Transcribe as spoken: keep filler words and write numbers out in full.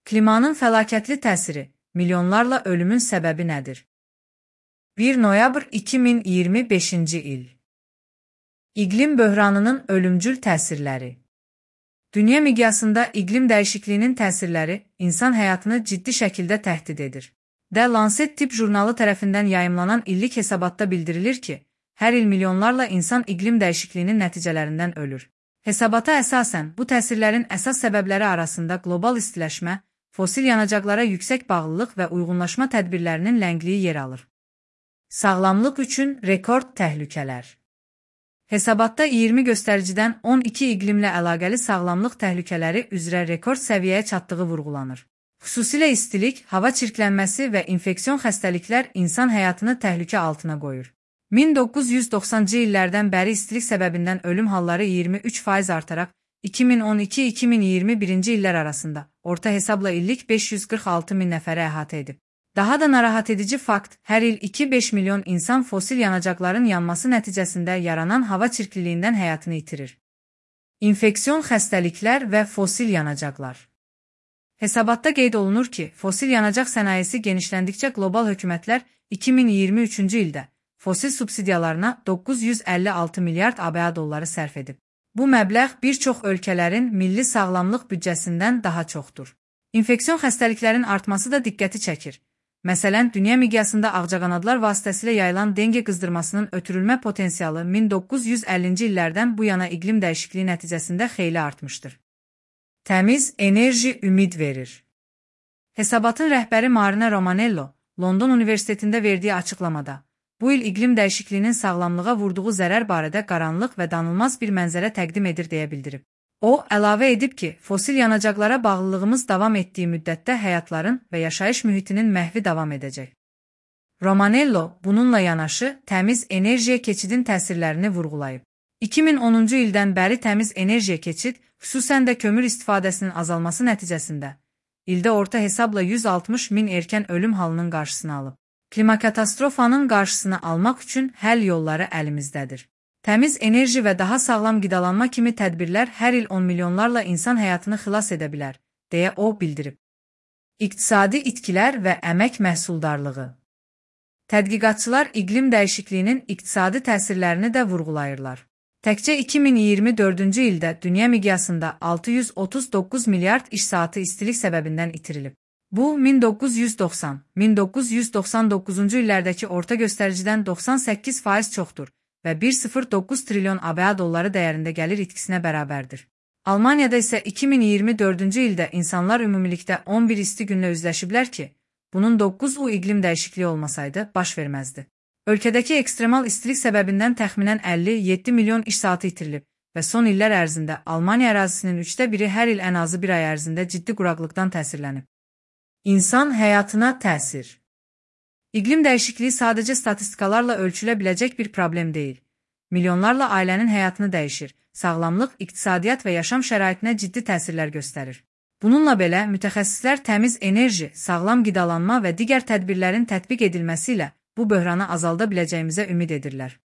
Klimanın fəlakətli təsiri, milyonlarla ölümün səbəbi nədir? bir noyabr iki min iyirmi beşinci il. İqlim böhranının ölümcül təsirləri. Dünya miqyasında iqlim dəyişikliyinin təsirləri insan həyatını ciddi şəkildə təhdid edir. The Lancet Tibb jurnalı tərəfindən yayımlanan illik hesabatda bildirilir ki, hər il milyonlarla insan iqlim dəyişikliyinin nəticələrindən ölür. Hesabata əsasən, bu təsirlərin əsas səbəbləri arasında qlobal istiləşmə, fosil yanacaqlara yüksək bağlılıq və uyğunlaşma tədbirlərinin ləngliyi yer alır. Sağlamlıq üçün rekord təhlükələr. Hesabatda iyirmi göstəricidən on iki iqlimlə əlaqəli sağlamlıq təhlükələri üzrə rekord səviyyəyə çatdığı vurğulanır. Xüsusilə istilik, hava çirklənməsi və infeksion xəstəliklər insan həyatını təhlükə altına qoyur. min doqquz yüz doxsanıncı illərdən bəri istilik səbəbindən ölüm halları iyirmi üç faiz artaraq iki min on iki - iki min iyirmi birinci illər arasında orta hesabla illik beş yüz qırx altı min nəfərə əhatə edib. Daha da narahat edici fakt, hər il iki - beş milyon insan fosil yanacaqların yanması nəticəsində yaranan hava çirkliliyindən həyatını itirir. İnfeksion xəstəliklər və fosil yanacaqlar. Hesabatda qeyd olunur ki, fosil yanacaq sənayesi genişləndikcə qlobal hökumətlər iki min iyirmi üçüncü ildə fosil subsidiyalarına doqquz yüz əlli altı milyard ABŞ dolları sərf edib. Bu məbləğ bir çox ölkələrin milli sağlamlıq büdcəsindən daha çoxdur. İnfeksion xəstəliklərin artması da diqqəti çəkir. Məsələn, dünya miqyasında ağcaqanadlar vasitəsilə yayılan dengue qızdırmasının ötürülmə potensialı min doqquz yüz əllinci illərdən bu yana iqlim dəyişikliyi nəticəsində xeyli artmışdır. Təmiz enerji ümid verir. Hesabatın rəhbəri Marina Romanello, London Universitetində verdiyi açıqlamada, bu il iqlim dəyişikliyinin sağlamlığa vurduğu zərər barədə qaranlıq və danılmaz bir mənzərə təqdim edir deyə bildirib. O, əlavə edib ki, fosil yanacaqlara bağlılığımız davam etdiyi müddətdə həyatların və yaşayış mühitinin məhvi davam edəcək. Romanello bununla yanaşı təmiz enerjiyə keçidin təsirlərini vurğulayıb. iki min onuncu ildən bəri təmiz enerjiyə keçid, xüsusən də kömür istifadəsinin azalması nəticəsində, ildə orta hesabla yüz altmış min erkən ölüm halının qarşısını alıb. Klimakatastrofanın qarşısını almaq üçün həll yolları əlimizdədir. Təmiz enerji və daha sağlam qidalanma kimi tədbirlər hər il on milyonlarla insan həyatını xilas edə bilər, deyə o bildirib. İqtisadi itkilər və əmək məhsuldarlığı. Tədqiqatçılar iqlim dəyişikliyinin iqtisadi təsirlərini də vurğulayırlar. Təkcə iki min iyirmi dördüncü ildə dünya miqyasında altı yüz otuz doqquz milyard iş saatı istilik səbəbindən itirilib. Bu, min doqquz yüz doxsan - min doqquz yüz doxsan doqquzuncu illərdəki orta göstəricidən doxsan səkkiz faiz çoxdur və bir nöqtə sıfır doqquz trilyon ABŞ dolları dəyərində gəlir itkisinə bərabərdir. Almaniyada isə iki min iyirmi dördüncü ildə insanlar ümumilikdə on bir isti günlə üzləşiblər ki, bunun doqquz u iqlim dəyişikliyi olmasaydı baş verməzdi. Ölkədəki ekstremal istilik səbəbindən təxminən əlli yeddi milyon iş saatı itirilib və son illər ərzində Almaniya ərazisinin üçdə biri hər il ən azı bir ay ərzində ciddi quraqlıqdan təsirlənib. İnsan həyatına təsir. İqlim dəyişikliyi sadəcə statistikalarla ölçülə biləcək bir problem deyil. Milyonlarla ailənin həyatını dəyişir, sağlamlıq, iqtisadiyyat və yaşam şəraitinə ciddi təsirlər göstərir. Bununla belə, mütəxəssislər təmiz enerji, sağlam qidalanma və digər tədbirlərin tətbiq edilməsi ilə bu böhranı azalda biləcəyimizə ümid edirlər.